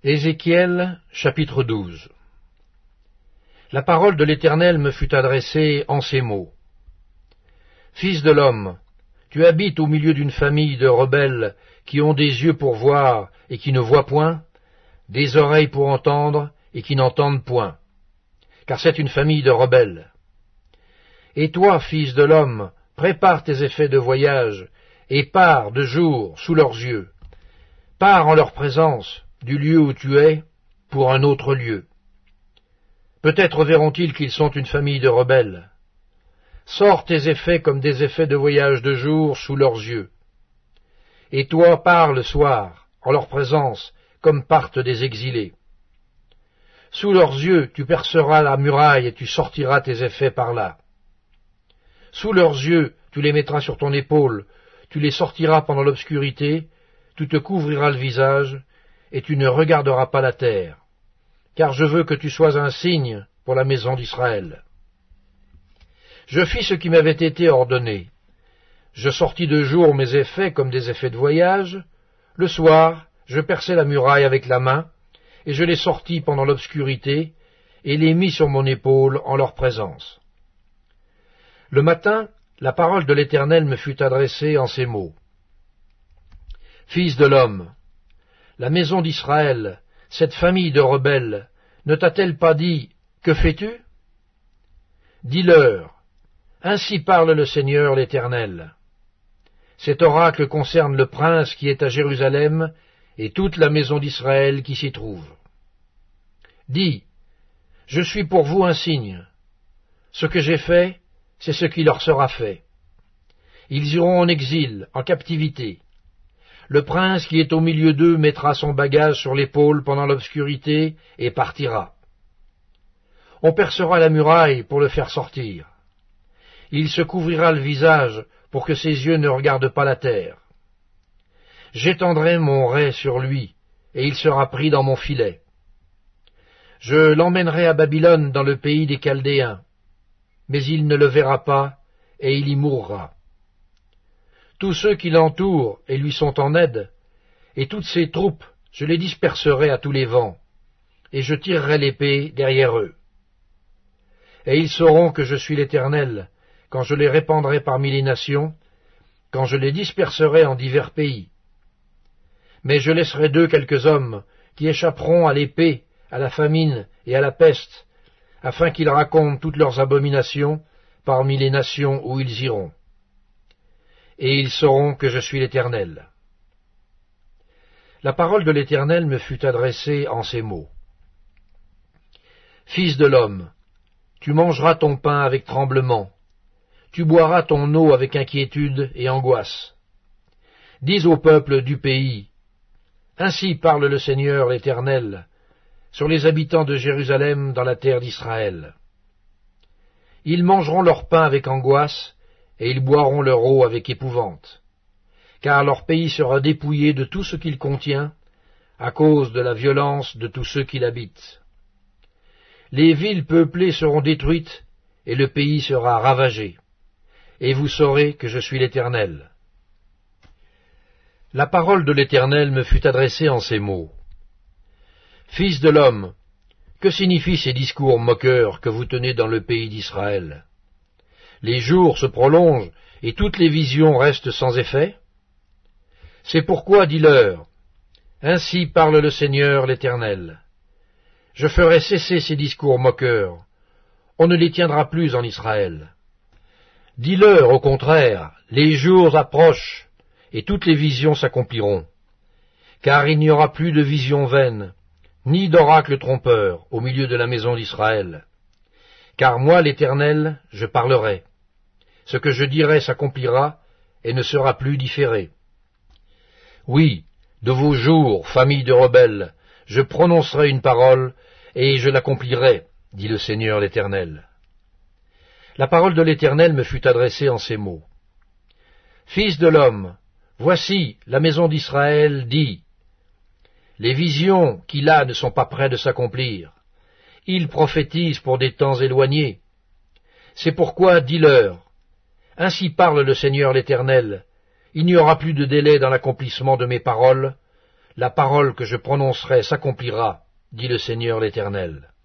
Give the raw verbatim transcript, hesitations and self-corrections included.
Ézéchiel, chapitre douze. La parole de l'Éternel me fut adressée en ces mots. Fils de l'homme, tu habites au milieu d'une famille de rebelles qui ont des yeux pour voir et qui ne voient point, des oreilles pour entendre et qui n'entendent point, car c'est une famille de rebelles. Et toi, fils de l'homme, prépare tes effets de voyage, et pars de jour sous leurs yeux. Pars en leur présence, du lieu où tu es, pour un autre lieu. Peut-être verront-ils qu'ils sont une famille de rebelles. Sors tes effets comme des effets de voyage de jour sous leurs yeux. Et toi, pars le soir, en leur présence, comme partent des exilés. Sous leurs yeux, tu perceras la muraille et tu sortiras tes effets par là. Sous leurs yeux, tu les mettras sur ton épaule, tu les sortiras pendant l'obscurité, tu te couvriras le visage, et tu ne regarderas pas la terre, car je veux que tu sois un signe pour la maison d'Israël. Je fis ce qui m'avait été ordonné. Je sortis de jour mes effets comme des effets de voyage. Le soir, je perçai la muraille avec la main, et je les sortis pendant l'obscurité, et les mis sur mon épaule en leur présence. Le matin, la parole de l'Éternel me fut adressée en ces mots. Fils de l'homme, la maison d'Israël, cette famille de rebelles, ne t'a-t-elle pas dit, que fais-tu? Dis-leur, ainsi parle le Seigneur l'Éternel. Cet oracle concerne le prince qui est à Jérusalem et toute la maison d'Israël qui s'y trouve. Dis, je suis pour vous un signe. Ce que j'ai fait, c'est ce qui leur sera fait. Ils iront en exil, en captivité. Le prince qui est au milieu d'eux mettra son bagage sur l'épaule pendant l'obscurité et partira. On percera la muraille pour le faire sortir. Il se couvrira le visage pour que ses yeux ne regardent pas la terre. J'étendrai mon rai sur lui, et il sera pris dans mon filet. Je l'emmènerai à Babylone dans le pays des Chaldéens, mais il ne le verra pas, et il y mourra. Tous ceux qui l'entourent et lui sont en aide, et toutes ses troupes, je les disperserai à tous les vents, et je tirerai l'épée derrière eux. Et ils sauront que je suis l'Éternel, quand je les répandrai parmi les nations, quand je les disperserai en divers pays. Mais je laisserai d'eux quelques hommes qui échapperont à l'épée, à la famine et à la peste, afin qu'ils racontent toutes leurs abominations parmi les nations où ils iront. Et ils sauront que je suis l'Éternel. La parole de l'Éternel me fut adressée en ces mots. Fils de l'homme, tu mangeras ton pain avec tremblement, tu boiras ton eau avec inquiétude et angoisse. Dis au peuple du pays, ainsi parle le Seigneur l'Éternel, sur les habitants de Jérusalem dans la terre d'Israël. Ils mangeront leur pain avec angoisse, et ils boiront leur eau avec épouvante, car leur pays sera dépouillé de tout ce qu'il contient, à cause de la violence de tous ceux qui l'habitent. Les villes peuplées seront détruites, et le pays sera ravagé, et vous saurez que je suis l'Éternel. La parole de l'Éternel me fut adressée en ces mots. Fils de l'homme, que signifient ces discours moqueurs que vous tenez dans le pays d'Israël? Les jours se prolongent, et toutes les visions restent sans effet? C'est pourquoi, dis-leur, ainsi parle le Seigneur l'Éternel. Je ferai cesser ces discours moqueurs, on ne les tiendra plus en Israël. Dis-leur, au contraire, les jours approchent, et toutes les visions s'accompliront. Car il n'y aura plus de visions vaines, ni d'oracles trompeurs au milieu de la maison d'Israël. Car moi, l'Éternel, je parlerai. Ce que je dirai s'accomplira, et ne sera plus différé. Oui, de vos jours, famille de rebelles, je prononcerai une parole, et je l'accomplirai, dit le Seigneur l'Éternel. La parole de l'Éternel me fut adressée en ces mots. Fils de l'homme, voici, la maison d'Israël dit, les visions qu'il a ne sont pas près de s'accomplir. Il prophétise pour des temps éloignés. C'est pourquoi, dis-leur, ainsi parle le Seigneur l'Éternel, il n'y aura plus de délai dans l'accomplissement de mes paroles, la parole que je prononcerai s'accomplira, dit le Seigneur l'Éternel.